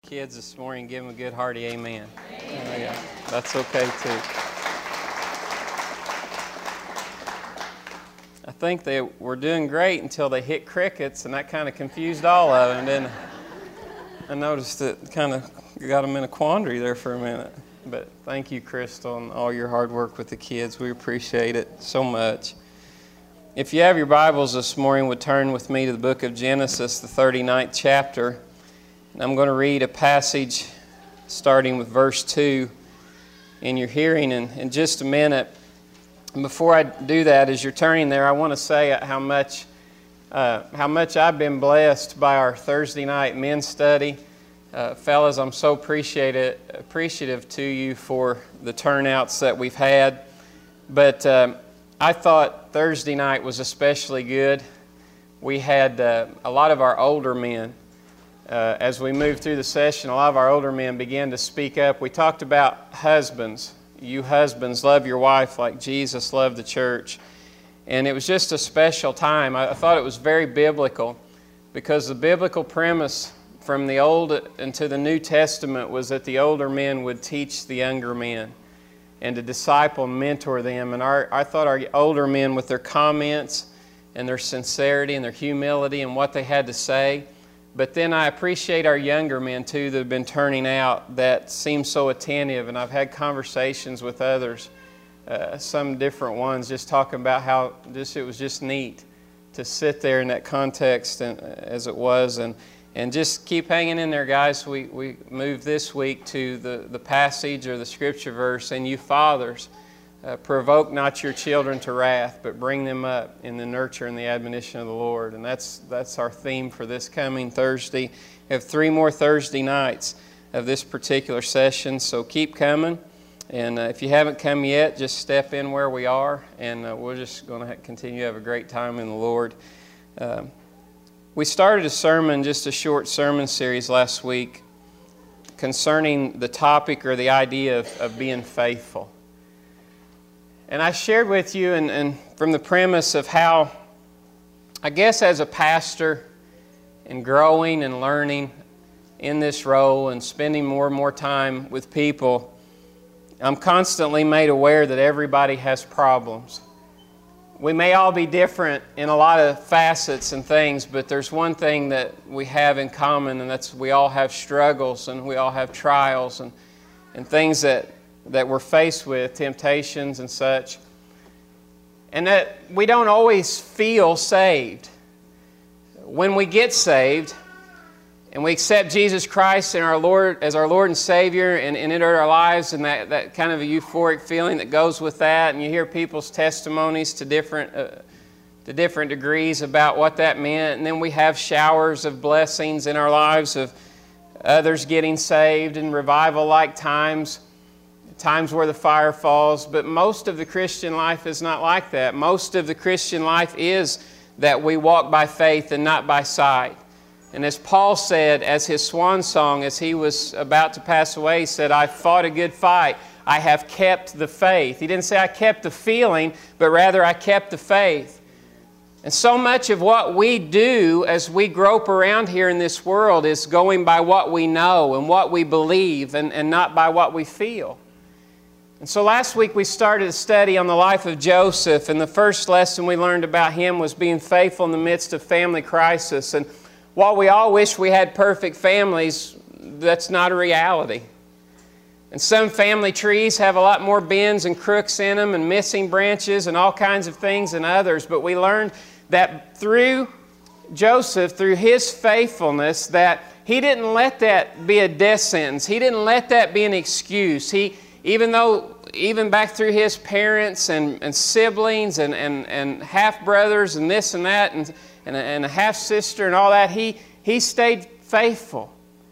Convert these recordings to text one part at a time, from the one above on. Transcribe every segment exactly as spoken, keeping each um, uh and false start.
kids this morning, give them a good hearty amen. amen. Oh, yeah. That's okay too. I think they were doing great until they hit crickets, and that kind of confused all of them. Then I noticed it kind of got them in a quandary there for a minute. But thank you, Crystal, and all your hard work with the kids. We appreciate it so much. If you have your Bibles this morning, would turn with me to the book of Genesis, the thirty-ninth chapter. And I'm going to read a passage starting with verse two in your hearing in, in just a minute. And before I do that, as you're turning there, I want to say how much uh, how much I've been blessed by our Thursday night men's study. Uh, fellas, I'm so appreciative, appreciative to you for the turnouts that we've had. But um, I thought Thursday night was especially good. We had uh, a lot of our older men. Uh, as we moved through the session, a lot of our older men began to speak up. We talked about husbands. You husbands, love your wife like Jesus loved the church. And it was just a special time. I, I thought it was very biblical, because the biblical premise from the Old into the New Testament was that the older men would teach the younger men and to disciple and mentor them. And our, I thought our older men, with their comments and their sincerity and their humility and what they had to say. But then I appreciate our younger men too that have been turning out, that seem so attentive. And I've had conversations with others, uh, some different ones, just talking about how just it was just neat to sit there in that context and, as it was. And And just keep hanging in there, guys. We, we move this week to the, the passage or the scripture verse. And you fathers, uh, provoke not your children to wrath, but bring them up in the nurture and the admonition of the Lord. And that's, that's our theme for this coming Thursday. We have three more Thursday nights of this particular session, so keep coming. And uh, if you haven't come yet, just step in where we are, and uh, we're just going to continue to have a great time in the Lord. Um, We started a sermon, just a short sermon series last week concerning the topic or the idea of, of being faithful. And I shared with you and, and from the premise of how, I guess as a pastor and growing and learning in this role and spending more and more time with people, I'm constantly made aware that everybody has problems. We may all be different in a lot of facets and things, but there's one thing that we have in common, and that's we all have struggles and we all have trials and, and things that, that we're faced with, temptations and such. And that we don't always feel saved. When we get saved and we accept Jesus Christ and our Lord as our Lord and Savior and, and enter our lives, and that, that kind of a euphoric feeling that goes with that, and you hear people's testimonies to different uh, to different degrees about what that meant, and then we have showers of blessings in our lives of others getting saved and revival-like times, times where the fire falls. But most of the Christian life is not like that. Most of the Christian life is that we walk by faith and not by sight. And as Paul said, as his swan song, as he was about to pass away, he said, I fought a good fight. I have kept the faith. He didn't say I kept the feeling, but rather I kept the faith. And so much of what we do as we grope around here in this world is going by what we know and what we believe, and, and not by what we feel. And so last week we started a study on the life of Joseph, and the first lesson we learned about him was being faithful in the midst of family crisis. And while we all wish we had perfect families, that's not a reality. And some family trees have a lot more bends and crooks in them and missing branches and all kinds of things than others. But we learned that through Joseph, through his faithfulness, that he didn't let that be a death sentence. He didn't let that be an excuse. He, even though, even back through his parents and, and siblings and, and, and half-brothers and this and that and and a, and a half-sister and all that, he, he stayed faithful.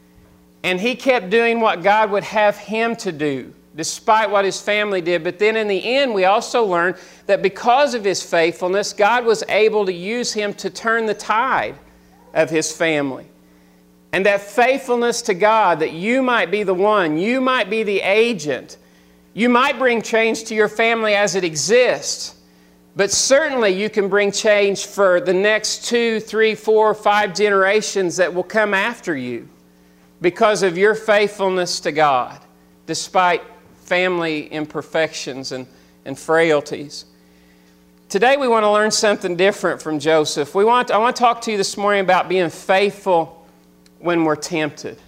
And he kept doing what God would have him to do, despite what his family did. But then in the end, we also learned that because of his faithfulness, God was able to use him to turn the tide of his family. And that faithfulness to God, that you might be the one, you might be the agent, you might bring change to your family as it exists. But certainly you can bring change for the next two, three, four, five generations that will come after you. because of your faithfulness to God, despite family imperfections and, and frailties. Today we want to learn something different from Joseph. We want, I want to talk to you this morning about being faithful when we're tempted.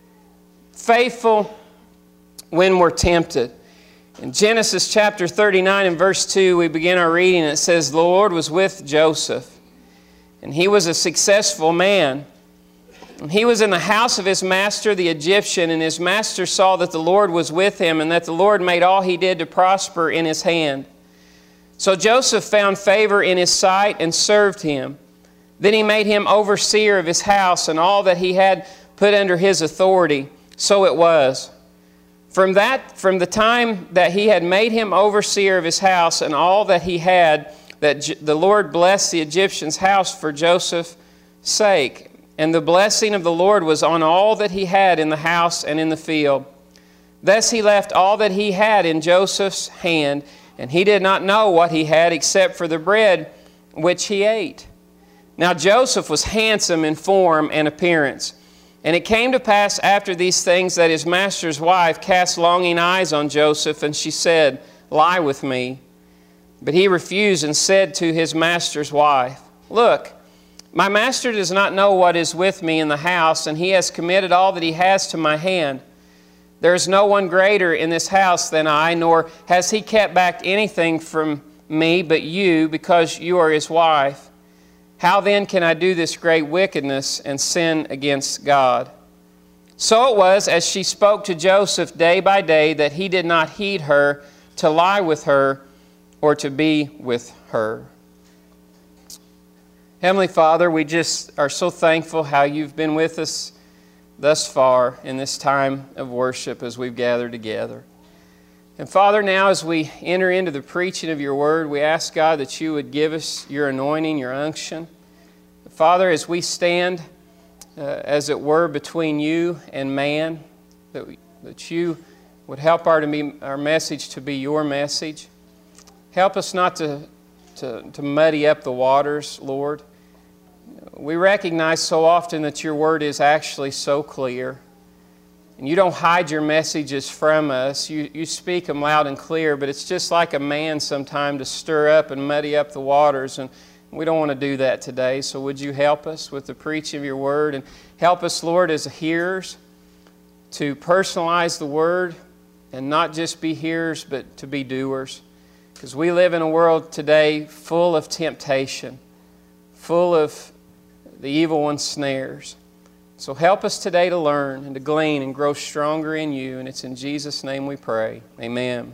Faithful when we're tempted. In Genesis chapter thirty-nine and verse two, we begin our reading. It says, "The Lord was with Joseph, and he was a successful man. And he was in the house of his master, the Egyptian, and his master saw that the Lord was with him, and that the Lord made all he did to prosper in his hand. So Joseph found favor in his sight and served him. Then he made him overseer of his house, and all that he had put under his authority. So it was. From that, from the time that he had made him overseer of his house and all that he had, that J- the Lord blessed the Egyptian's house for Joseph's sake. And the blessing of the Lord was on all that he had in the house and in the field. Thus he left all that he had in Joseph's hand, and he did not know what he had except for the bread which he ate. Now Joseph was handsome in form and appearance. And it came to pass after these things that his master's wife cast longing eyes on Joseph, and she said, 'Lie with me.' But he refused and said to his master's wife, 'Look, my master does not know what is with me in the house, and he has committed all that he has to my hand. There is no one greater in this house than I, nor has he kept back anything from me but you, because you are his wife. How then can I do this great wickedness and sin against God?' So it was, as she spoke to Joseph day by day, that he did not heed her to lie with her or to be with her." Heavenly Father, we just are so thankful how you've been with us thus far in this time of worship as we've gathered together. And Father, now as we enter into the preaching of your word, we ask, God, that you would give us your anointing, your unction. Father, as we stand, uh, as it were, between you and man, that, we, that you would help our, to be, our message to be your message. Help us not to, to, to muddy up the waters, Lord. We recognize so often that your word is actually so clear. And you don't hide your messages from us. You, you speak them loud and clear, but it's just like a man sometimes to stir up and muddy up the waters. And we don't want to do that today. So would you help us with the preaching of your word? And help us, Lord, as hearers, to personalize the word and not just be hearers, but to be doers. Because we live in a world today full of temptation, full of the evil one's snares. So help us today to learn and to glean and grow stronger in you. And it's in Jesus' name we pray. Amen.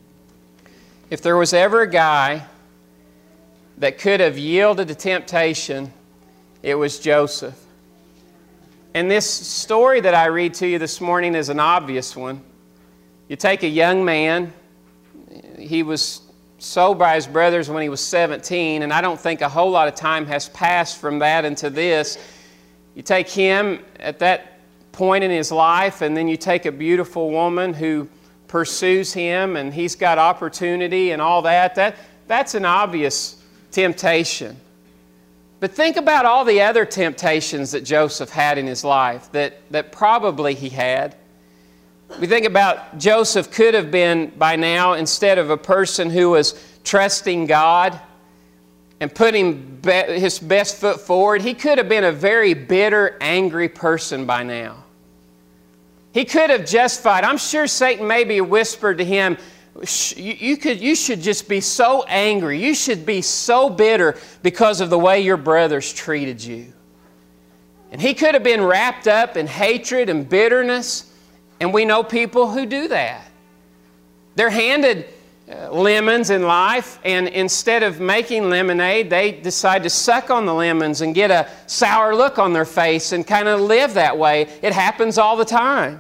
If there was ever a guy that could have yielded to temptation, it was Joseph. And this story that I read to you this morning is an obvious one. You take a young man. He was sold by his brothers when he was seventeen, and I don't think a whole lot of time has passed from that into this. You take him at that point in his life, and then you take a beautiful woman who pursues him, and he's got opportunity and all that. That that's an obvious temptation. But think about all the other temptations that Joseph had in his life that, that probably he had. We think about Joseph could have been by now, instead of a person who was trusting God and putting be- his best foot forward, he could have been a very bitter, angry person by now. He could have justified. I'm sure Satan maybe whispered to him, you, you, could, you should just be so angry. You should be so bitter because of the way your brothers treated you. And he could have been wrapped up in hatred and bitterness. And we know people who do that. They're handed uh, lemons in life, and instead of making lemonade, they decide to suck on the lemons and get a sour look on their face and kind of live that way. It happens all the time.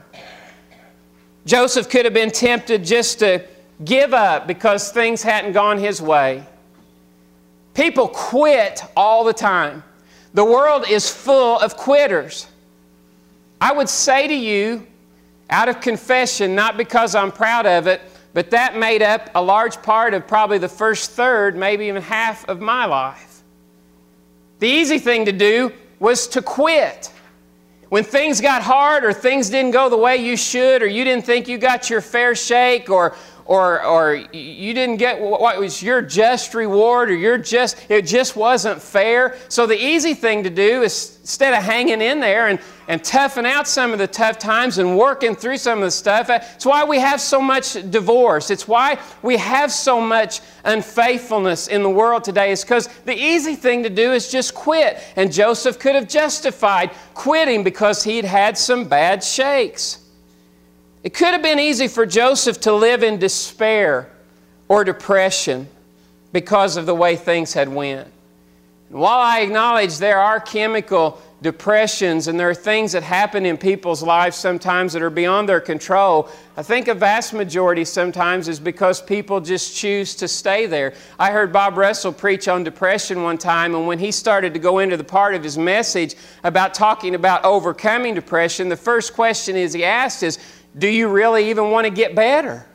Joseph could have been tempted just to give up because things hadn't gone his way. People quit all the time. The world is full of quitters. I would say to you, out of confession, not because I'm proud of it, but that made up a large part of probably the first third, maybe even half of my life. The easy thing to do was to quit. When things got hard or things didn't go the way you should, or you didn't think you got your fair shake, or or or you didn't get what was your just reward, or your just, it just wasn't fair. So the easy thing to do is, instead of hanging in there and, and toughing out some of the tough times and working through some of the stuff, it's why we have so much divorce. It's why we have so much unfaithfulness in the world today. It's because the easy thing to do is just quit. And Joseph could have justified quitting because he'd had some bad shakes. It could have been easy for Joseph to live in despair or depression because of the way things had went. And while I acknowledge there are chemical depressions and there are things that happen in people's lives sometimes that are beyond their control, I think a vast majority sometimes is because people just choose to stay there. I heard Bob Russell preach on depression one time, and when he started to go into the part of his message about talking about overcoming depression, the first question is he asked is, do you really even want to get better?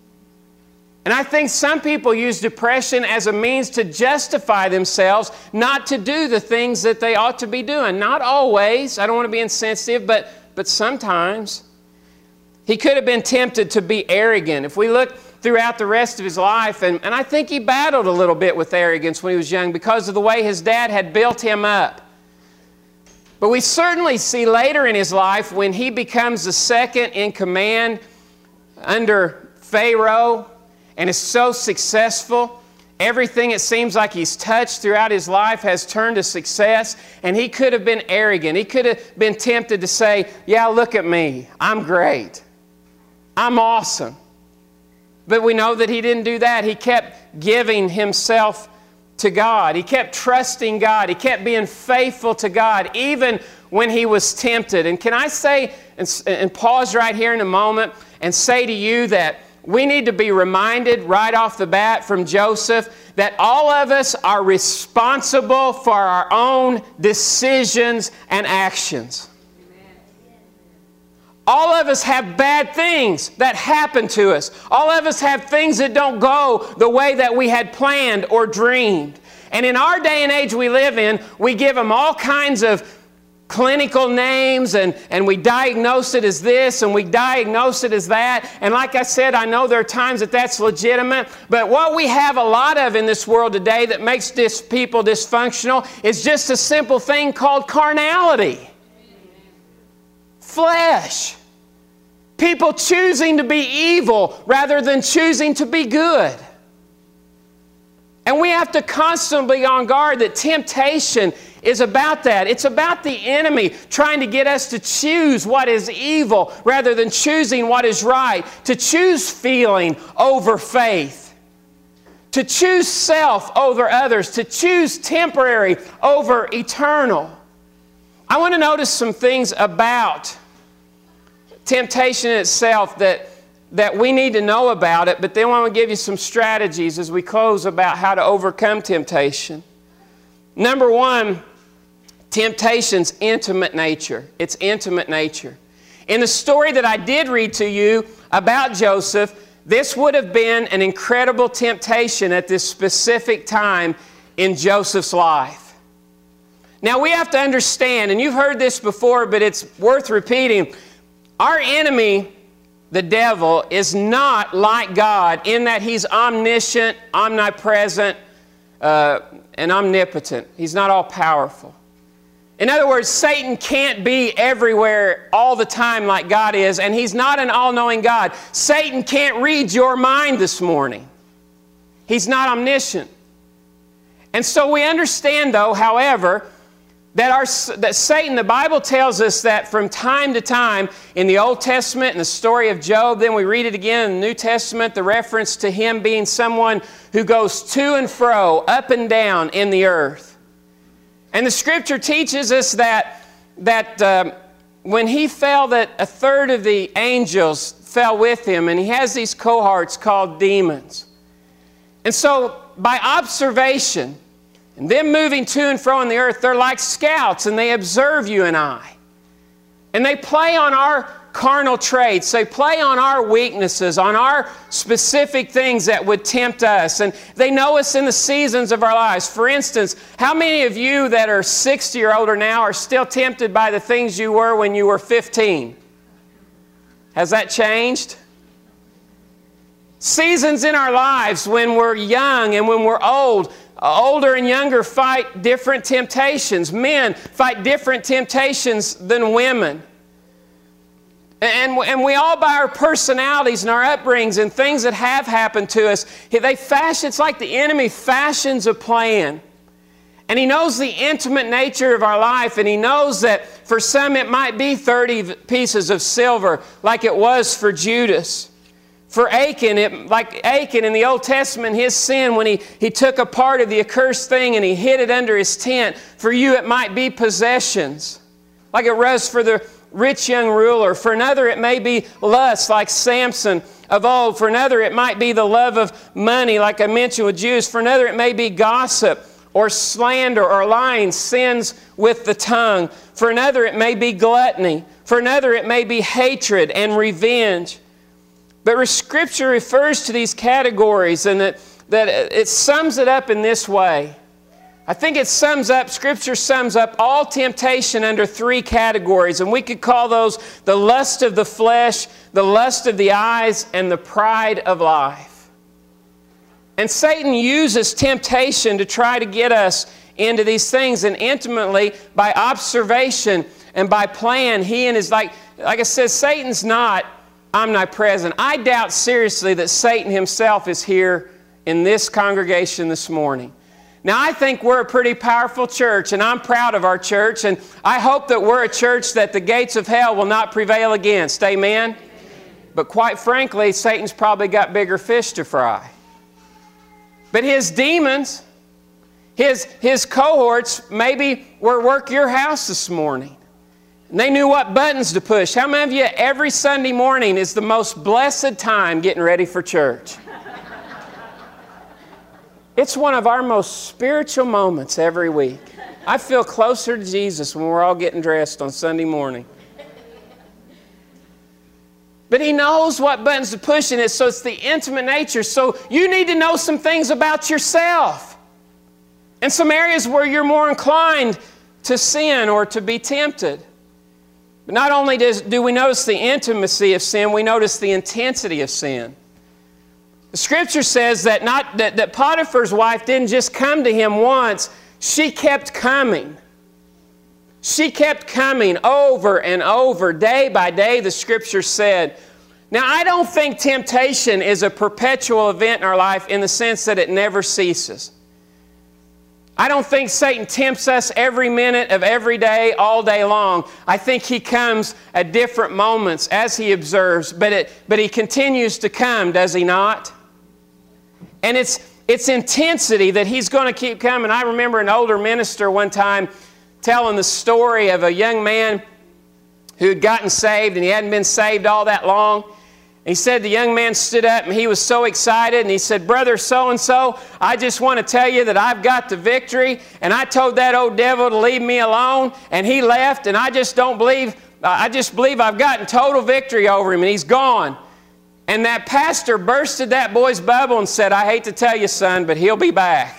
And I think some people use depression as a means to justify themselves not to do the things that they ought to be doing. Not always. I don't want to be insensitive, but, but sometimes. He could have been tempted to be arrogant. If we look throughout the rest of his life, and, and I think he battled a little bit with arrogance when he was young because of the way his dad had built him up. But we certainly see later in his life when he becomes the second in command under Pharaoh and is so successful. Everything it seems like he's touched throughout his life has turned to success, and he could have been arrogant. He could have been tempted to say, yeah, look at me. I'm great. I'm awesome. But we know that he didn't do that. He kept giving himself to God. He kept trusting God. He kept being faithful to God, even when he was tempted. And can I say, and, and pause right here in a moment, and say to you that we need to be reminded right off the bat from Joseph that all of us are responsible for our own decisions and actions. All of us have bad things that happen to us. All of us have things that don't go the way that we had planned or dreamed. And in our day and age we live in, we give them all kinds of clinical names, and, and we diagnose it as this and we diagnose it as that. And like I said, I know there are times that that's legitimate, but what we have a lot of in this world today that makes dis- people dysfunctional is just a simple thing called carnality. Flesh. People choosing to be evil rather than choosing to be good. And we have to constantly be on guard that temptation is about that. It's about the enemy trying to get us to choose what is evil rather than choosing what is right. To choose feeling over faith. To choose self over others. To choose temporary over eternal. I want to notice some things about temptation itself that, that we need to know about it, but then I want to give you some strategies as we close about how to overcome temptation. Number one, temptation's intimate nature. It's intimate nature. In the story that I did read to you about Joseph, this would have been an incredible temptation at this specific time in Joseph's life. Now we have to understand, and you've heard this before, but it's worth repeating, our enemy, the devil, is not like God in that he's omniscient, omnipresent, uh, and omnipotent. He's not all-powerful. In other words, Satan can't be everywhere all the time like God is, and he's not an all-knowing God. Satan can't read your mind this morning. He's not omniscient. And so we understand, though, however, That, our, that Satan, the Bible tells us that from time to time in the Old Testament, in the story of Job, then we read it again in the New Testament, the reference to him being someone who goes to and fro, up and down in the earth. And the Scripture teaches us that, that um, when he fell, that a third of the angels fell with him, and he has these cohorts called demons. And so by observation, and them moving to and fro in the earth, they're like scouts, and they observe you and I. And they play on our carnal traits. They play on our weaknesses, on our specific things that would tempt us. And they know us in the seasons of our lives. For instance, how many of you that are sixty or older now are still tempted by the things you were when you were fifteen? Has that changed? Seasons in our lives when we're young and when we're old, older and younger fight different temptations. Men fight different temptations than women. And, and we all, by our personalities and our upbringings and things that have happened to us, they fashion, it's like the enemy fashions a plan. And he knows the intimate nature of our life, and he knows that for some it might be thirty pieces of silver like it was for Judas. For Achan, it, like Achan in the Old Testament, his sin when he, he took a part of the accursed thing and he hid it under his tent. For you it might be possessions, like it was for the rich young ruler. For another it may be lust, like Samson of old. For another it might be the love of money, like I mentioned with Jews. For another it may be gossip or slander or lying, sins with the tongue. For another it may be gluttony. For another it may be hatred and revenge. But Scripture refers to these categories, and that, that it sums it up in this way. I think it sums up, Scripture sums up all temptation under three categories, and we could call those the lust of the flesh, the lust of the eyes, and the pride of life. And Satan uses temptation to try to get us into these things, and intimately, by observation and by plan, he and his, like, like I said, Satan's not omnipresent. I doubt seriously that Satan himself is here in this congregation this morning. Now, I think we're a pretty powerful church, and I'm proud of our church, and I hope that we're a church that the gates of hell will not prevail against. Amen? Amen. But quite frankly, Satan's probably got bigger fish to fry. But his demons, his, his cohorts, maybe were work your house this morning. And they knew what buttons to push. How many of you, every Sunday morning is the most blessed time getting ready for church? It's one of our most spiritual moments every week. I feel closer to Jesus when we're all getting dressed on Sunday morning. But he knows what buttons to push in it, so it's the intimate nature. So you need to know some things about yourself. And some areas where you're more inclined to sin or to be tempted. But not only does, do we notice the intimacy of sin, we notice the intensity of sin. The Scripture says that, not, that, that Potiphar's wife didn't just come to him once, she kept coming. She kept coming over and over, day by day, the Scripture said. Now, I don't think temptation is a perpetual event in our life in the sense that it never ceases. I don't think Satan tempts us every minute of every day, all day long. I think he comes at different moments as he observes, but, it, but he continues to come, does he not? And it's, it's intensity that he's going to keep coming. I remember an older minister one time telling the story of a young man who had gotten saved, and he hadn't been saved all that long. He said the young man stood up and he was so excited, and he said, "Brother so-and-so, I just want to tell you that I've got the victory, and I told that old devil to leave me alone, and he left, and I just don't believe, I just believe I've gotten total victory over him, and he's gone." And that pastor bursted that boy's bubble and said, "I hate to tell you, son, but he'll be back."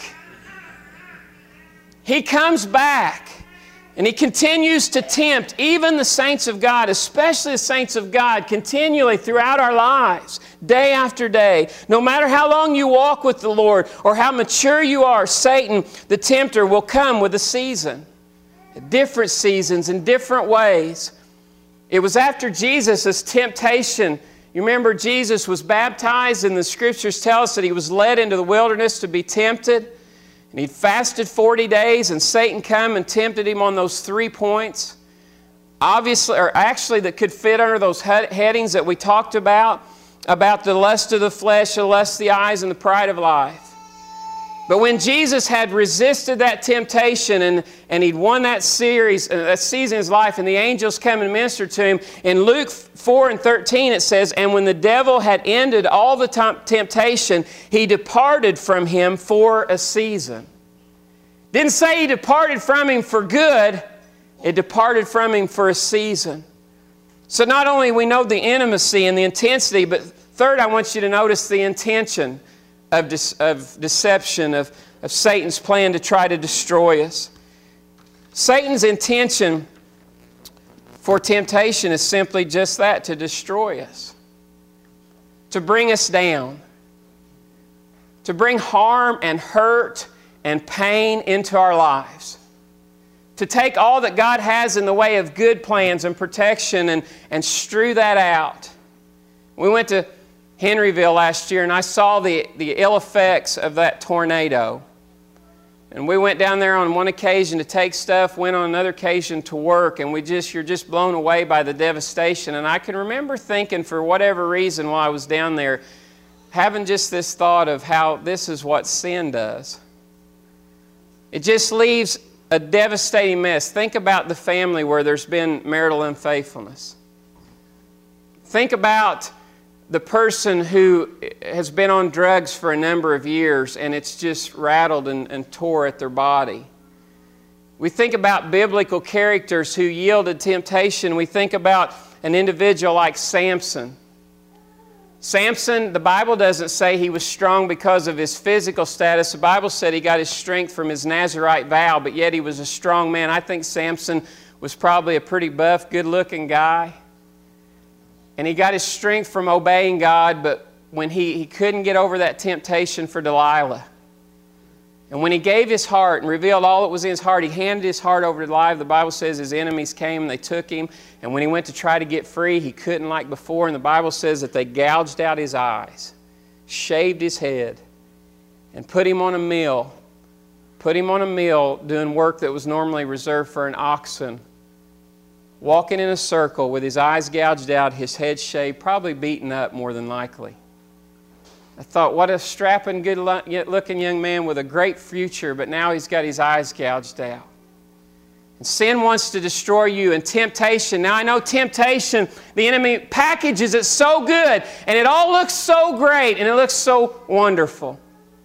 He comes back. And he continues to tempt even the saints of God, especially the saints of God, continually throughout our lives, day after day. No matter how long you walk with the Lord or how mature you are, Satan, the tempter, will come with a season. Different seasons in different ways. It was after Jesus' temptation. You remember Jesus was baptized, and the Scriptures tell us that he was led into the wilderness to be tempted. And he'd fasted forty days, and Satan came and tempted him on those three points. Obviously, or actually that could fit under those headings that we talked about, about the lust of the flesh, the lust of the eyes, and the pride of life. But when Jesus had resisted that temptation and, and he'd won that series, uh, that season of his life, and the angels come and minister to him, in Luke four and thirteen it says, "And when the devil had ended all the t- temptation, he departed from him for a season." Didn't say he departed from him for good, it departed from him for a season. So not only we know the intimacy and the intensity, but third, I want you to notice the intention of, de- of deception, of, of Satan's plan to try to destroy us. Satan's intention for temptation is simply just that, to destroy us, to bring us down, to bring harm and hurt and pain into our lives, to take all that God has in the way of good plans and protection and, and strew that out. We went to Henryville last year and I saw the, the ill effects of that tornado. And we went down there on one occasion to take stuff, went on another occasion to work, and we just, you're just blown away by the devastation. And I can remember thinking, for whatever reason while I was down there, having just this thought of how this is what sin does. It just leaves a devastating mess. Think about the family where there's been marital unfaithfulness. Think about the person who has been on drugs for a number of years and it's just rattled and, and tore at their body. We think about biblical characters who yielded temptation. We think about an individual like Samson. Samson, the Bible doesn't say he was strong because of his physical status. The Bible said he got his strength from his Nazirite vow, but yet he was a strong man. I think Samson was probably a pretty buff, good-looking guy. And he got his strength from obeying God, but when he, he couldn't get over that temptation for Delilah. And when he gave his heart and revealed all that was in his heart, he handed his heart over to Delilah. The Bible says his enemies came and they took him. And when he went to try to get free, he couldn't like before. And the Bible says that they gouged out his eyes, shaved his head, and put him on a mill. Put him on a mill doing work that was normally reserved for an oxen. Walking in a circle with his eyes gouged out, his head shaved, probably beaten up more than likely. I thought, what a strapping, good-looking young man with a great future, but now he's got his eyes gouged out. And sin wants to destroy you, and temptation. Now I know temptation, the enemy packages it so good, and it all looks so great, and it looks so wonderful.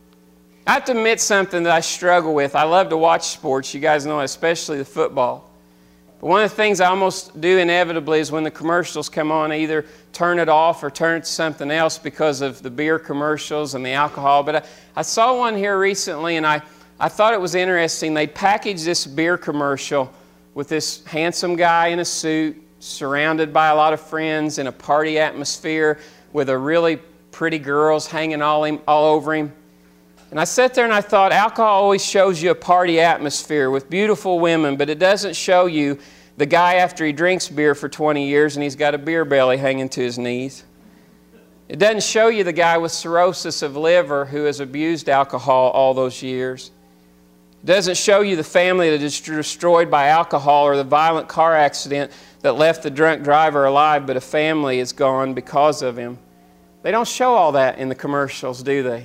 I have to admit something that I struggle with. I love to watch sports. You guys know it, especially the football. But one of the things I almost do inevitably is when the commercials come on, I either turn it off or turn it to something else because of the beer commercials and the alcohol. But I, I saw one here recently, and I, I thought it was interesting. They packaged this beer commercial with this handsome guy in a suit, surrounded by a lot of friends in a party atmosphere with a really pretty girls hanging all, him, all over him. And I sat there and I thought, alcohol always shows you a party atmosphere with beautiful women, but it doesn't show you the guy after he drinks beer for twenty years and he's got a beer belly hanging to his knees. It doesn't show you the guy with cirrhosis of liver who has abused alcohol all those years. It doesn't show you the family that is destroyed by alcohol or the violent car accident that left the drunk driver alive, but a family is gone because of him. They don't show all that in the commercials, do they?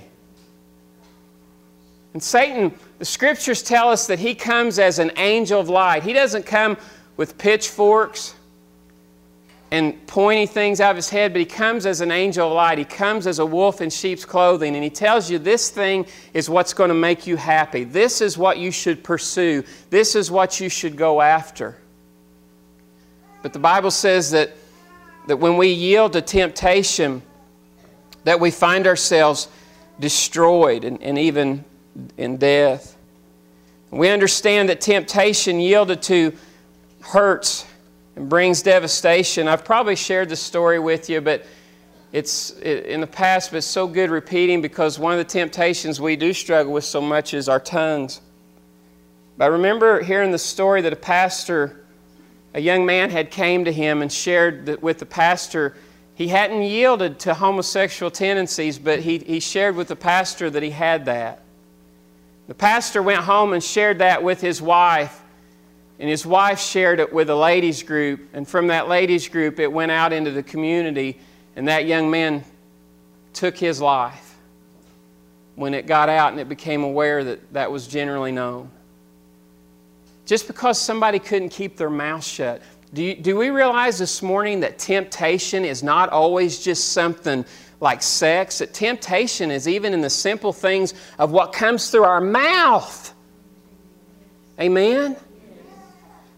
And Satan, the Scriptures tell us that he comes as an angel of light. He doesn't come with pitchforks and pointy things out of his head, but he comes as an angel of light. He comes as a wolf in sheep's clothing, and he tells you this thing is what's going to make you happy. This is what you should pursue. This is what you should go after. But the Bible says that, that when we yield to temptation, that we find ourselves destroyed and, and even in death. We understand that temptation yielded to hurts and brings devastation. I've probably shared this story with you, but it's in the past, but it's so good repeating because one of the temptations we do struggle with so much is our tongues. But I remember hearing the story that a pastor, a young man had came to him and shared that with the pastor. He hadn't yielded to homosexual tendencies, but he, he shared with the pastor that he had that. The pastor went home and shared that with his wife, and his wife shared it with a ladies group, and from that ladies group it went out into the community, and that young man took his life when it got out and it became aware that that was generally known. Just because somebody couldn't keep their mouth shut. Do, you, do we realize this morning that temptation is not always just something like sex? That temptation is even in the simple things of what comes through our mouth. Amen?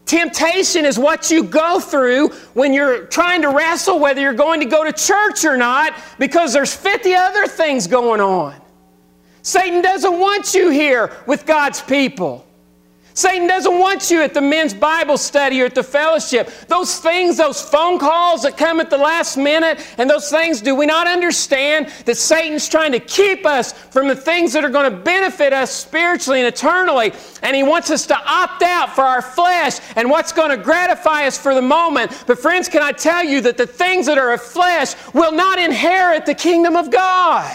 Temptation is what you go through when you're trying to wrestle whether you're going to go to church or not, because there's fifty other things going on. Satan doesn't want you here with God's people. Satan doesn't want you at the men's Bible study or at the fellowship. Those things, those phone calls that come at the last minute, and those things, do we not understand that Satan's trying to keep us from the things that are going to benefit us spiritually and eternally? And he wants us to opt out for our flesh and what's going to gratify us for the moment. But friends, can I tell you that the things that are of flesh will not inherit the kingdom of God?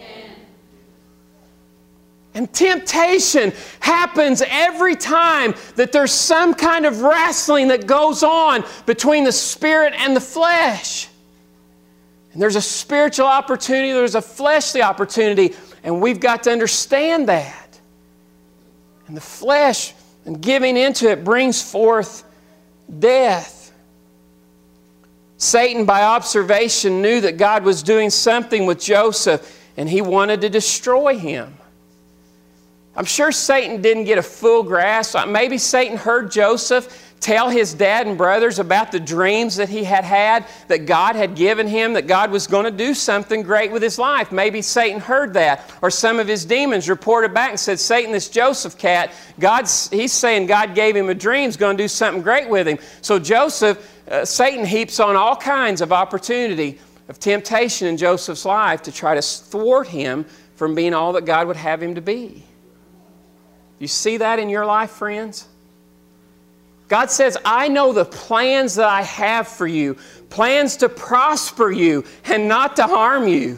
And temptation happens every time that there's some kind of wrestling that goes on between the spirit and the flesh. And there's a spiritual opportunity, there's a fleshly opportunity, and we've got to understand that. And the flesh and giving into it brings forth death. Satan, by observation, knew that God was doing something with Joseph, and he wanted to destroy him. I'm sure Satan didn't get a full grasp. Maybe Satan heard Joseph tell his dad and brothers about the dreams that he had had, that God had given him, that God was going to do something great with his life. Maybe Satan heard that. Or some of his demons reported back and said, Satan, this Joseph cat, God's, he's saying God gave him a dream, he's going to do something great with him. So Joseph, uh, Satan heaps on all kinds of opportunity of temptation in Joseph's life to try to thwart him from being all that God would have him to be. You see that in your life, friends? God says, I know the plans that I have for you, plans to prosper you and not to harm you.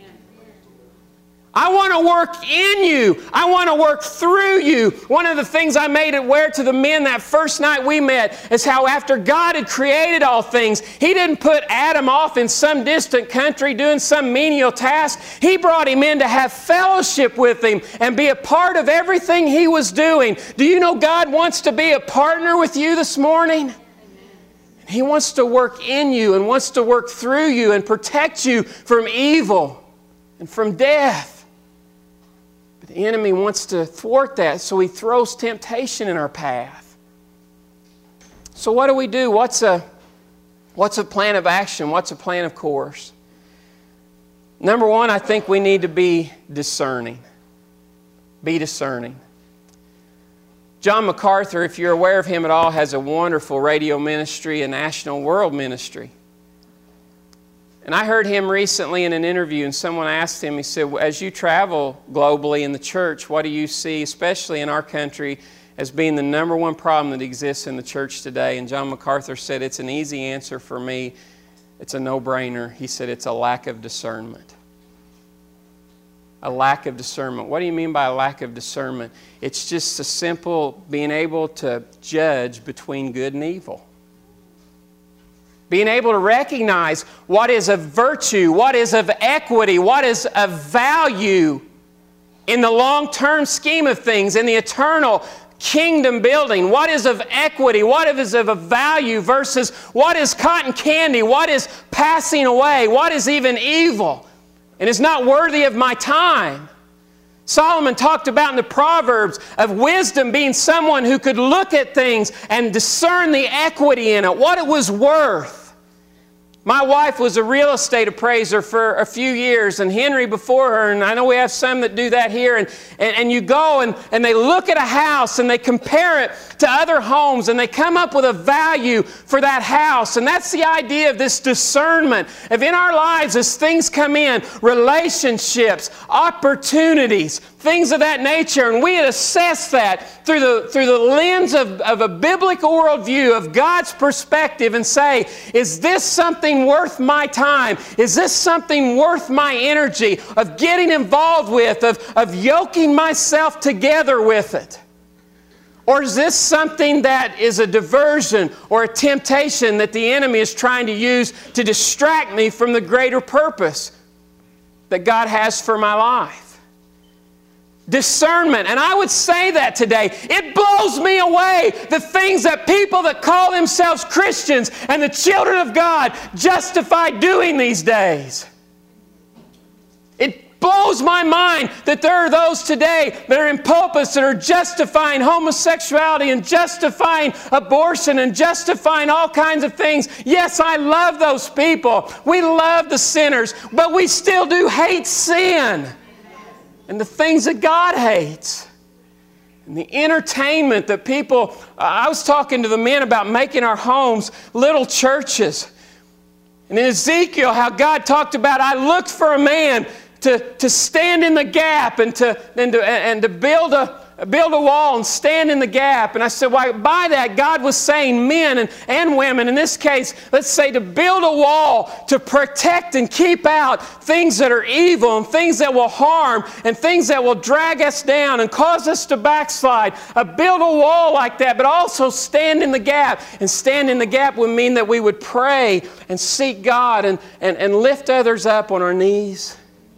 I want to work in you. I want to work through you. One of the things I made it aware to the men that first night we met is how after God had created all things, He didn't put Adam off in some distant country doing some menial task. He brought him in to have fellowship with Him and be a part of everything He was doing. Do you know God wants to be a partner with you this morning? He wants to work in you and wants to work through you and protect you from evil and from death. But the enemy wants to thwart that, so he throws temptation in our path. So what do we do? What's a, what's a plan of action? What's a plan of course? Number one, I think we need to be discerning. Be discerning. John MacArthur, if you're aware of him at all, has a wonderful radio ministry, a national world ministry. And I heard him recently in an interview, and someone asked him, he said, as you travel globally in the church, what do you see, especially in our country, as being the number one problem that exists in the church today? And John MacArthur said, it's an easy answer for me. It's a no-brainer. He said, it's a lack of discernment. A lack of discernment. What do you mean by a lack of discernment? It's just a simple being able to judge between good and evil. Being able to recognize what is of virtue, what is of equity, what is of value in the long-term scheme of things, in the eternal kingdom building. What is of equity, what is of value versus what is cotton candy, what is passing away, what is even evil and is not worthy of my time. Solomon talked about in the Proverbs of wisdom being someone who could look at things and discern the equity in it, what it was worth. My wife was a real estate appraiser for a few years, and Henry before her, and I know we have some that do that here, and, and, and you go and, and they look at a house and they compare it to other homes and they come up with a value for that house. And that's the idea of this discernment of in our lives as things come in, relationships, opportunities, things of that nature, and we assess that through the, through the lens of, of a biblical worldview of God's perspective and say, is this something worth my time? Is this something worth my energy of getting involved with, of, of yoking myself together with it? Or is this something that is a diversion or a temptation that the enemy is trying to use to distract me from the greater purpose that God has for my life? Discernment. And I would say that today. It blows me away the things that people that call themselves Christians and the children of God justify doing these days. It blows my mind that there are those today that are in pulpits that are justifying homosexuality and justifying abortion and justifying all kinds of things. Yes, I love those people. We love the sinners, but we still do hate sin and the things that God hates. And the entertainment that people, uh, I was talking to the men about making our homes little churches. And in Ezekiel, how God talked about, I looked for a man to, to stand in the gap and to, and to, and to build a build a wall and stand in the gap. And I said, why, by that, God was saying men and, and women, in this case, let's say to build a wall to protect and keep out things that are evil and things that will harm and things that will drag us down and cause us to backslide. Uh, build a wall like that, but also stand in the gap. And stand in the gap would mean that we would pray and seek God and, and, and lift others up on our knees.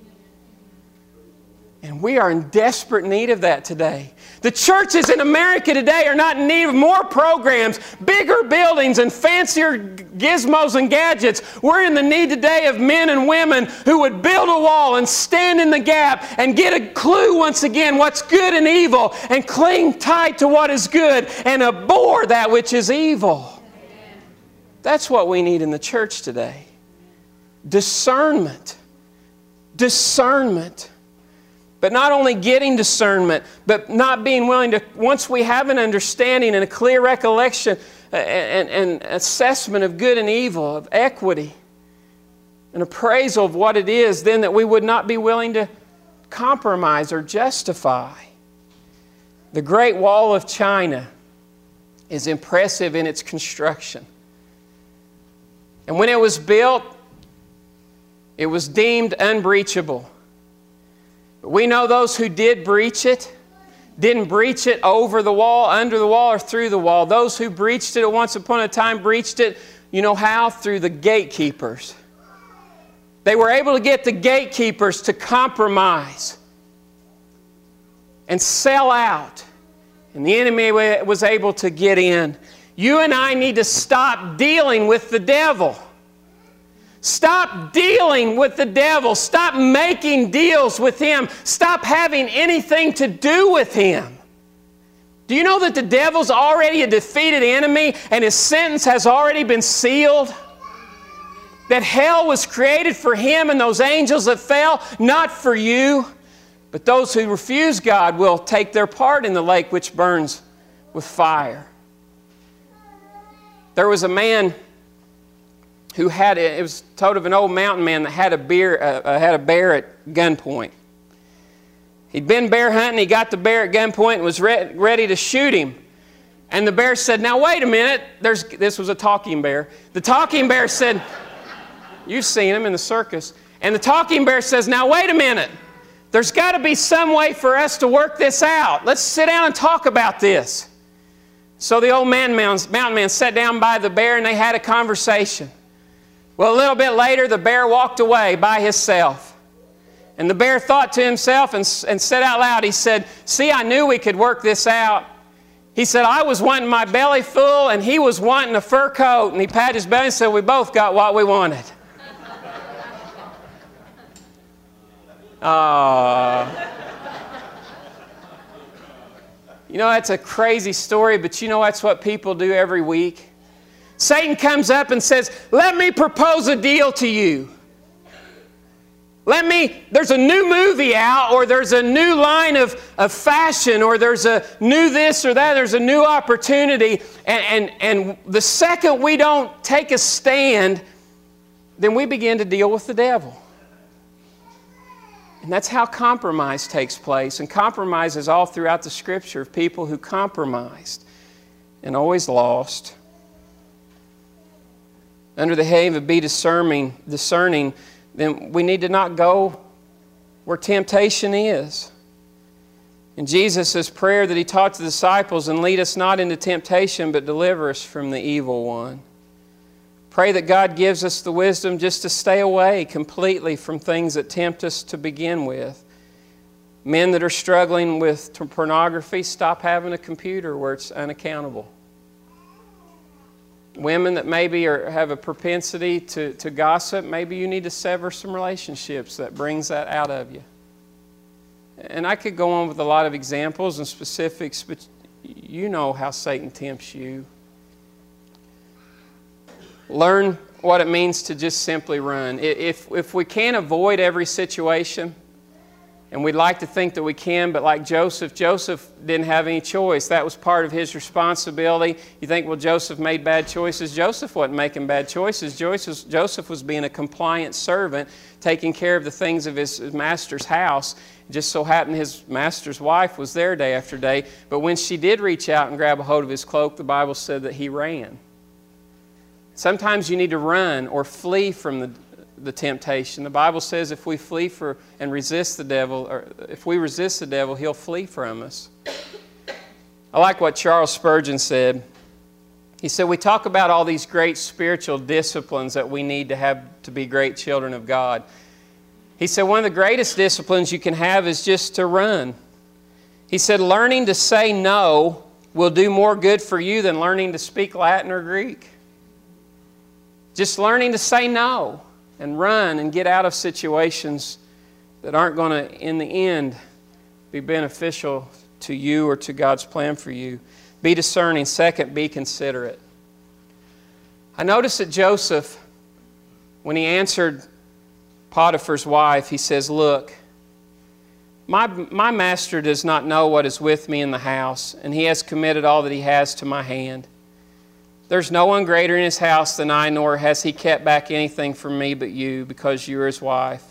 And we are in desperate need of that today. The churches in America today are not in need of more programs, bigger buildings, and fancier gizmos and gadgets. We're in the need today of men and women who would build a wall and stand in the gap and get a clue once again what's good and evil and cling tight to what is good and abhor that which is evil. That's what we need in the church today. Discernment. Discernment. But not only getting discernment, but not being willing to, once we have an understanding and a clear recollection and, and assessment of good and evil, of equity, an appraisal of what it is, then that we would not be willing to compromise or justify. The Great Wall of China is impressive in its construction. And when it was built, it was deemed unbreachable. We know those who did breach it, didn't breach it over the wall, under the wall, or through the wall. Those who breached it at once upon a time breached it, you know how? Through the gatekeepers. They were able to get the gatekeepers to compromise and sell out. And the enemy was able to get in. You and I need to stop dealing with the devil. Stop dealing with the devil. Stop making deals with him. Stop having anything to do with him. Do you know that the devil's already a defeated enemy and his sentence has already been sealed? That hell was created for him and those angels that fell, not for you. But those who refuse God will take their part in the lake which burns with fire. There was a man who had, it was told of an old mountain man that had a bear, uh, had a bear at gunpoint. He'd been bear hunting, he got the bear at gunpoint and was re- ready to shoot him. And the bear said, now wait a minute, There's, this was a talking bear. The talking bear said, you've seen him in the circus. And the talking bear says, now wait a minute, there's got to be some way for us to work this out. Let's sit down and talk about this. So the old man, mountain man sat down by the bear and they had a conversation. Well, a little bit later, the bear walked away by himself. And the bear thought to himself and, and said out loud, he said, see, I knew we could work this out. He said, I was wanting my belly full and he was wanting a fur coat. And he patted his belly and said, we both got what we wanted. Aww. You know, that's a crazy story, but you know that's what people do every week. Satan comes up and says, let me propose a deal to you. Let me, there's a new movie out, or there's a new line of, of fashion, or there's a new this or that, there's a new opportunity. And, and, and the second we don't take a stand, then we begin to deal with the devil. And that's how compromise takes place. And compromise is all throughout the Scripture of people who compromised and always lost. Under the heading of be discerning, discerning, then we need to not go where temptation is. And Jesus' prayer that He taught the disciples, and lead us not into temptation, but deliver us from the evil one. Pray that God gives us the wisdom just to stay away completely from things that tempt us to begin with. Men that are struggling with pornography, stop having a computer where it's unaccountable. Women that maybe are, have a propensity to, to gossip, maybe you need to sever some relationships that brings that out of you. And I could go on with a lot of examples and specifics, but you know how Satan tempts you. Learn what it means to just simply run. If, if we can't avoid every situation, and we'd like to think that we can, but like Joseph, Joseph didn't have any choice. That was part of his responsibility. You think, well, Joseph made bad choices. Joseph wasn't making bad choices. Joseph, Joseph was being a compliant servant, taking care of the things of his master's house. It just so happened his master's wife was there day after day. But when she did reach out and grab a hold of his cloak, the Bible said that he ran. Sometimes you need to run or flee from the the temptation. The Bible says if we flee for and resist the devil, or if we resist the devil, he'll flee from us. I like what Charles Spurgeon said. He said, we talk about all these great spiritual disciplines that we need to have to be great children of God. He said, one of the greatest disciplines you can have is just to run. He said, learning to say no will do more good for you than learning to speak Latin or Greek. Just learning to say no and run and get out of situations that aren't going to, in the end, be beneficial to you or to God's plan for you. Be discerning. Second, be considerate. I noticed that Joseph, when he answered Potiphar's wife, he says, look, my, my master does not know what is with me in the house, and he has committed all that he has to my hand. There's no one greater in his house than I, nor has he kept back anything from me but you, because you are his wife.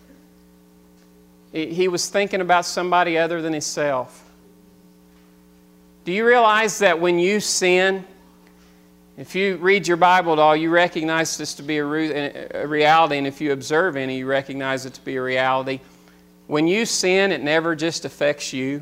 He was thinking about somebody other than himself. Do you realize that when you sin, if you read your Bible at all, you recognize this to be a reality, and if you observe any, you recognize it to be a reality. When you sin, it never just affects you.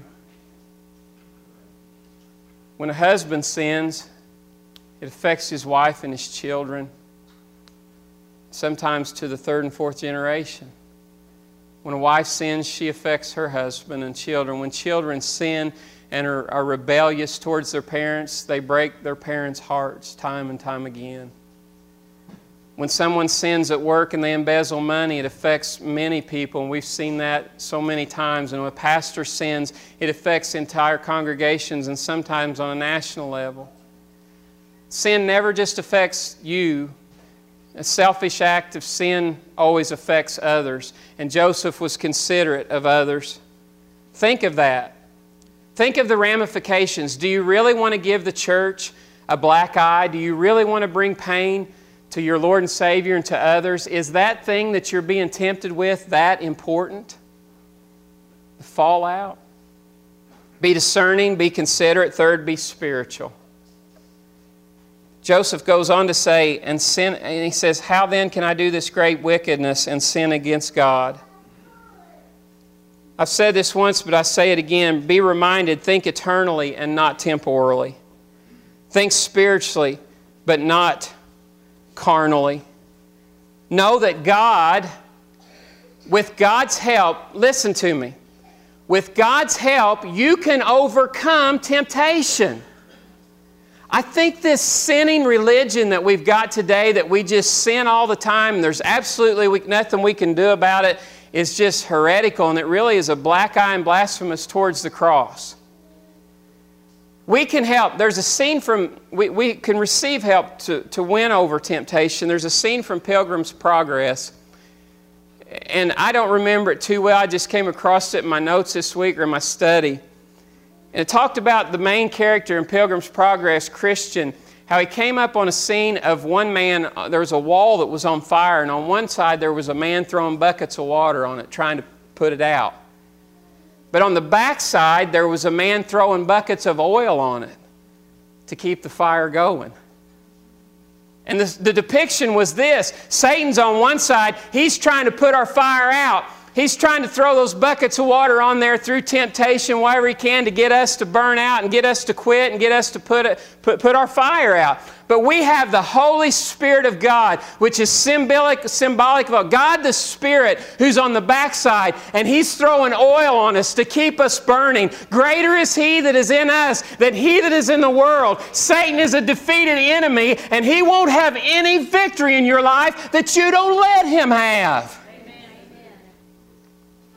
When a husband sins, it affects his wife and his children, sometimes to the third and fourth generation. When a wife sins, she affects her husband and children. When children sin and are, are rebellious towards their parents, they break their parents' hearts time and time again. When someone sins at work and they embezzle money, it affects many people, and we've seen that so many times. And when a pastor sins, it affects entire congregations and sometimes on a national level. Sin never just affects you. A selfish act of sin always affects others. And Joseph was considerate of others. Think of that. Think of the ramifications. Do you really want to give the church a black eye? Do you really want to bring pain to your Lord and Savior and to others? Is that thing that you're being tempted with that important? The fallout? Be discerning, be considerate. Third, be spiritual. Joseph goes on to say, and sin, and he says, how then can I do this great wickedness and sin against God? I've said this once, but I say it again. Be reminded, think eternally and not temporally. Think spiritually, but not carnally. Know that God, with God's help, listen to me, with God's help, you can overcome temptation. I think this sinning religion that we've got today, that we just sin all the time, and there's absolutely nothing we can do about it, is just heretical, and it really is a black eye and blasphemous towards the cross. We can help. There's a scene from, we, we can receive help to, to win over temptation. There's a scene from Pilgrim's Progress, and I don't remember it too well. I just came across it in my notes this week or in my study. And it talked about the main character in Pilgrim's Progress, Christian, how he came up on a scene of one man. There was a wall that was on fire, and on one side there was a man throwing buckets of water on it, trying to put it out. But on the back side, there was a man throwing buckets of oil on it to keep the fire going. And the, the depiction was this. Satan's on one side. He's trying to put our fire out. He's trying to throw those buckets of water on there through temptation, whatever he can, to get us to burn out and get us to quit and get us to put, it, put, put our fire out. But we have the Holy Spirit of God, which is symbolic, symbolic of God the Spirit, who's on the backside, and He's throwing oil on us to keep us burning. Greater is He that is in us than he that is in the world. Satan is a defeated enemy, and he won't have any victory in your life that you don't let him have.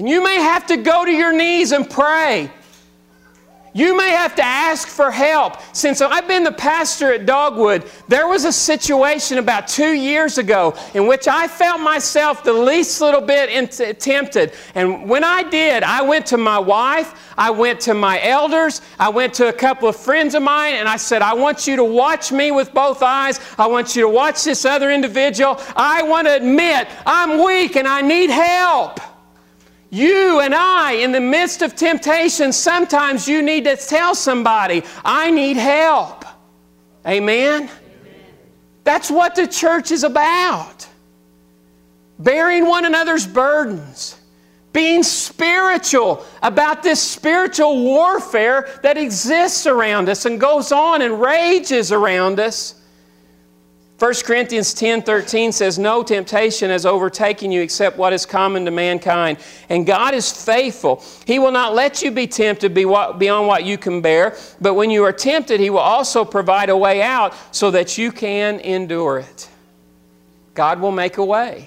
And you may have to go to your knees and pray. You may have to ask for help. Since I've been the pastor at Dogwood, there was a situation about two years ago in which I felt myself the least little bit tempted. And when I did, I went to my wife, I went to my elders, I went to a couple of friends of mine, and I said, I want you to watch me with both eyes. I want you to watch this other individual. I want to admit I'm weak and I need help. You and I, in the midst of temptation, sometimes you need to tell somebody, I need help. Amen? Amen? That's what the church is about. Bearing one another's burdens. Being spiritual about this spiritual warfare that exists around us and goes on and rages around us. First Corinthians ten thirteen says, no temptation has overtaken you except what is common to mankind. And God is faithful. He will not let you be tempted beyond what you can bear. But when you are tempted, He will also provide a way out so that you can endure it. God will make a way.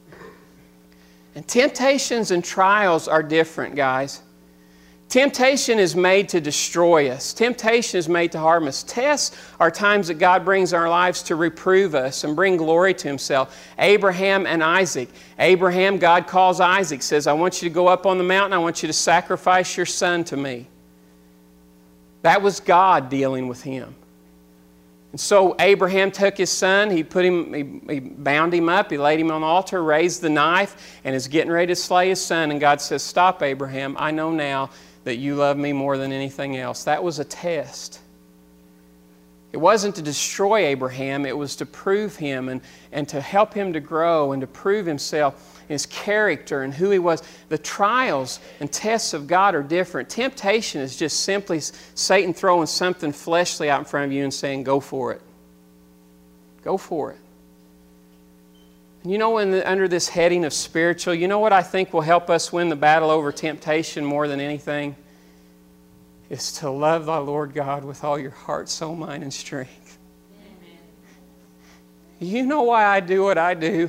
And temptations and trials are different, guys. Temptation is made to destroy us. Temptation is made to harm us. Tests are times that God brings in our lives to reprove us and bring glory to Himself. Abraham and Isaac. Abraham, God calls Isaac, says, I want you to go up on the mountain. I want you to sacrifice your son to me. That was God dealing with him. And so Abraham took his son, he put him, he, he bound him up, he laid him on the altar, raised the knife, and is getting ready to slay his son. And God says, stop, Abraham. I know now that you love me more than anything else. That was a test. It wasn't to destroy Abraham, it was to prove him and, and to help him to grow and to prove himself, his character and who he was. The trials and tests of God are different. Temptation is just simply Satan throwing something fleshly out in front of you and saying, go for it. Go for it. And you know, in the, under this heading of spiritual, you know what I think will help us win the battle over temptation more than anything? Is to love thy Lord God with all your heart, soul, mind, and strength. Amen. You know why I do what I do?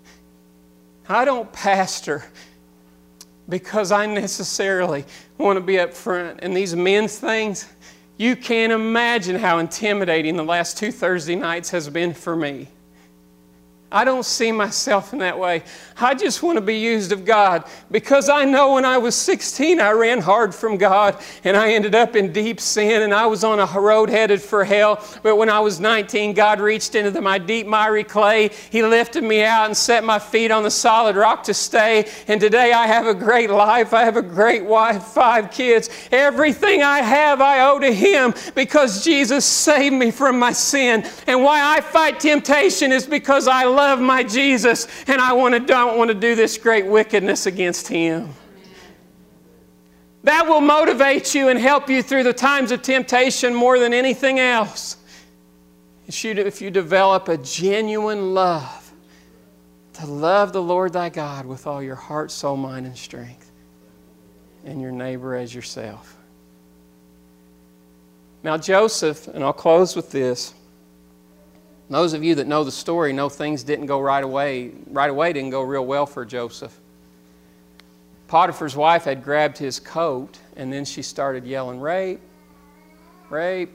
I don't pastor because I necessarily want to be up front. And these men's things, you can't imagine how intimidating the last two Thursday nights has been for me. I don't see myself in that way. I just want to be used of God because I know when I was sixteen, I ran hard from God and I ended up in deep sin and I was on a road headed for hell. But when I was nineteen, God reached into the, my deep miry clay. He lifted me out and set my feet on the solid rock to stay. And today I have a great life. I have a great wife, five kids. Everything I have I owe to Him because Jesus saved me from my sin. And why I fight temptation is because I love my Jesus and I want to, don't want to do this great wickedness against Him. That will motivate you and help you through the times of temptation more than anything else. If you develop a genuine love, to love the Lord thy God with all your heart, soul, mind, and strength, and your neighbor as yourself. Now Joseph, and I'll close with this. Those of you that know the story know things didn't go right away. Right away didn't go real well for Joseph. Potiphar's wife had grabbed his coat and then she started yelling, rape, rape.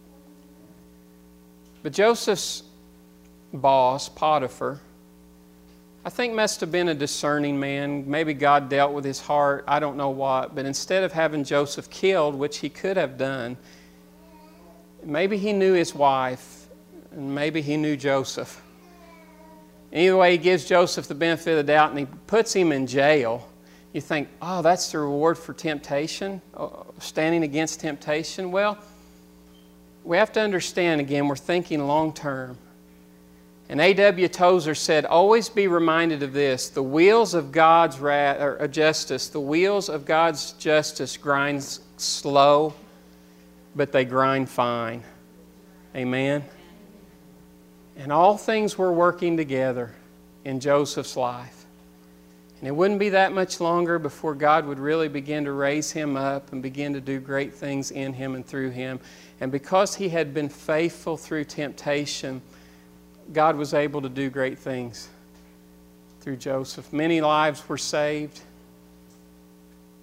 But Joseph's boss, Potiphar, I think must have been a discerning man. Maybe God dealt with his heart. I don't know what. But instead of having Joseph killed, which he could have done, maybe he knew his wife. And maybe he knew Joseph. Either way, he gives Joseph the benefit of the doubt and he puts him in jail. You think, oh, that's the reward for temptation, standing against temptation. Well, we have to understand again, we're thinking long term. And A W Tozer said, always be reminded of this. The wheels of God's wrath, or justice, the wheels of God's justice grind slow, but they grind fine. Amen. And all things were working together in Joseph's life. And it wouldn't be that much longer before God would really begin to raise him up and begin to do great things in him and through him. And because he had been faithful through temptation, God was able to do great things through Joseph. Many lives were saved.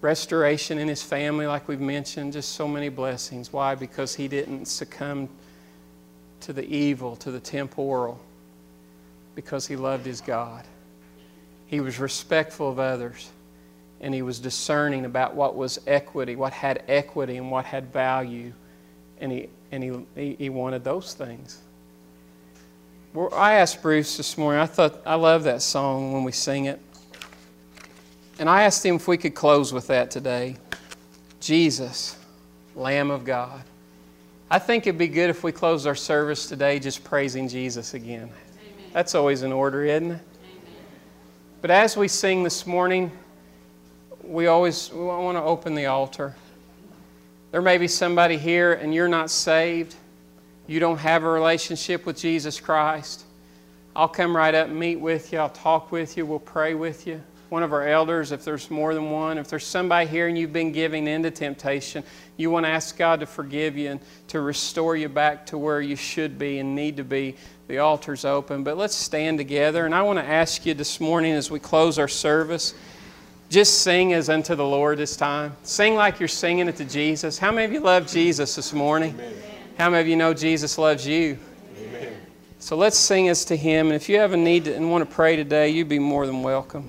restoration in his family, like we've mentioned, just so many blessings. Why? Because he didn't succumb to the evil, to the temporal, because he loved his God. He was respectful of others, and he was discerning about what was equity, what had equity and what had value, and he and he he wanted those things. Well, I asked Bruce this morning, I thought, I love that song when we sing it. And I asked him if we could close with that today. Jesus, Lamb of God. I think it'd be good if we closed our service today just praising Jesus again. Amen. That's always in order, isn't it? Amen. But as we sing this morning, we always we want to open the altar. There may be somebody here and you're not saved. You don't have a relationship with Jesus Christ. I'll come right up and meet with you. I'll talk with you. We'll pray with you. One of our elders, if there's more than one, if there's somebody here and you've been giving into temptation, you want to ask God to forgive you and to restore you back to where you should be and need to be, the altar's open. But let's stand together. And I want to ask you this morning as we close our service, just sing as unto the Lord this time. Sing like you're singing it to Jesus. How many of you love Jesus this morning? Amen. How many of you know Jesus loves you? Amen. So let's sing as to Him. And if you have a need to, and want to pray today, you'd be more than welcome.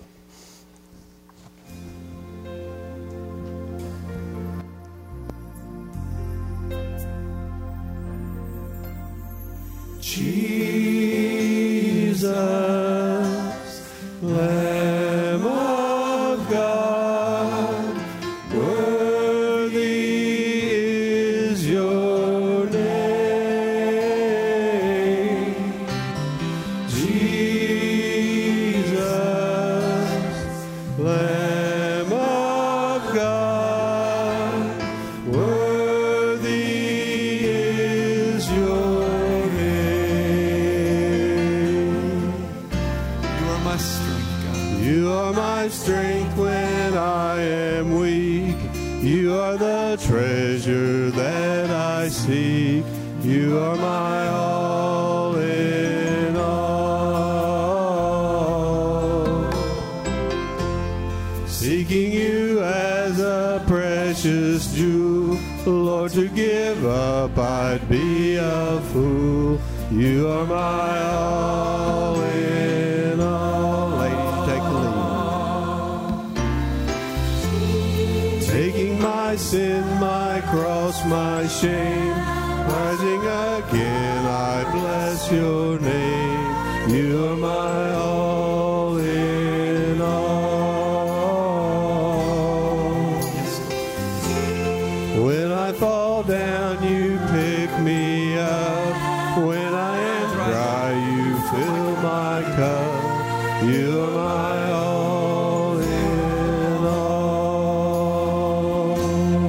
Jesus, Lamb of God, worthy is your name. Jesus, Lamb of God, worthy is your You are my strength when I am weak. You are the treasure that I seek. You are my all in all. Seeking you as a precious jewel, Lord, to give up I'd be a fool. You are my all in all. Ladies, take the lead. Taking my sin, my cross, my shame, rising again, I bless your name. You are my all in all. When I fall down, you pick me up. When I am dry, you fill my cup. You are my all in all.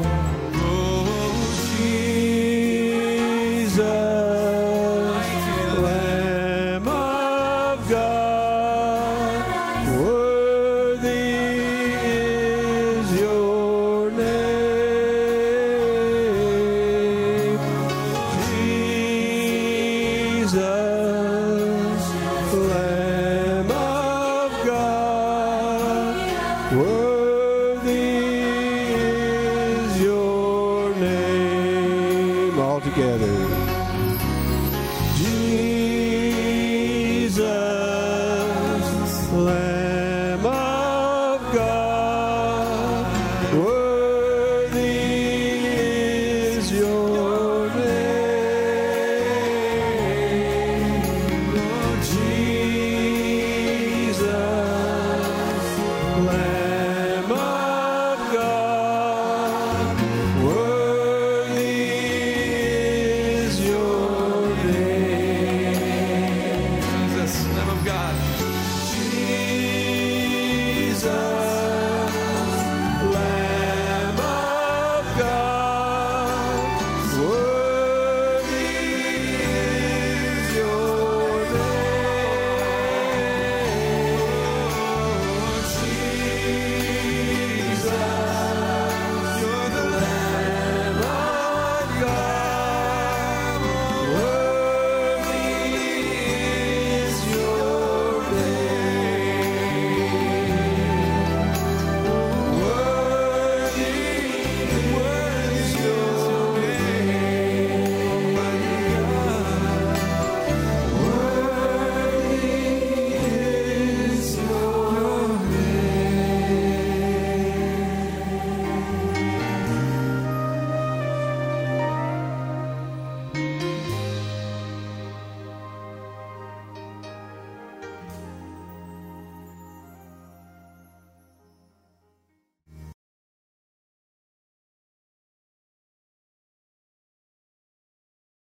Oh, Jesus, Lamb of God, worthy is your name. Jesus,